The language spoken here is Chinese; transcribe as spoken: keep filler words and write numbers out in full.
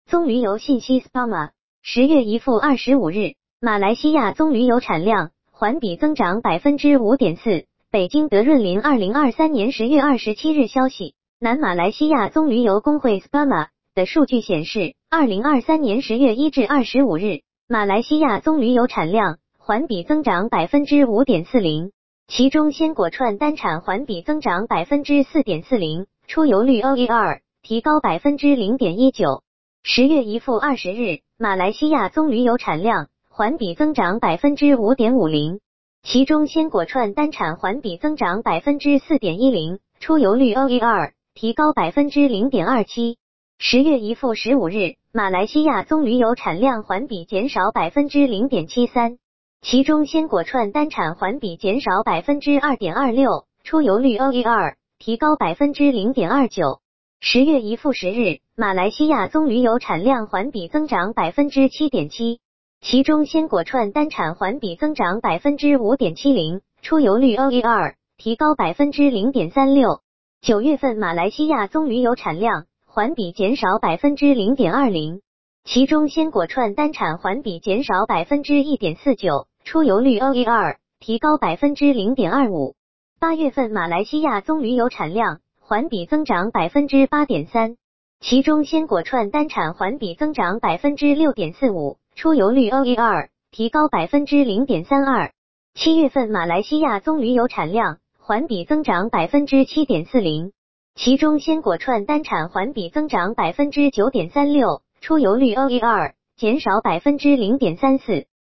棕榈油信息 S P A M A 十月一付二十五日，马来西亚棕榈油产量环比增长 百分之五点四。 北京德润林二零二三年十月二十七日消息，南马来西亚棕榈油工会 S P A M A 的数据显示，二零二三年十月一至二十五日，马来西亚棕榈油产量环比增长 百分之五点四零， 其中鲜果串单产环比增长 百分之四点四零， 出油率 O E R 提高 百分之零点一九。十月一付二十日，马来西亚棕榈油产量环比增长 百分之五点五零， 其中鲜果串单产环比增长 百分之四点一零， 出油率 O E R 提高 百分之零点二七。十月一付十五日，马来西亚棕榈油产量环比减少 百分之零点七三， 其中鲜果串单产环比减少 百分之二点二六， 出油率 O E R 提高 百分之零点二九。十月一付十日，马来西亚棕榈油产量环比增长 百分之七点七， 其中鲜果串单产环比增长 百分之五点七零， 出油率 O E R 提高 百分之零点三六。九月份马来西亚棕榈油产量环比减少 百分之零点二零， 其中鲜果串单产环比减少 百分之一点四九， 出油率 O E R 提高 百分之零点二五。八月份马来西亚棕榈油产量环比增长 百分之八点三， 其中鲜果串单产环比增长 百分之六点四五， 出油率 O E R 提高 百分之零点三二。七月份马来西亚棕榈油产量环比增长 百分之七点四零， 其中鲜果串单产环比增长 百分之九点三六， 出油率 O E R 减少 百分之零点三四。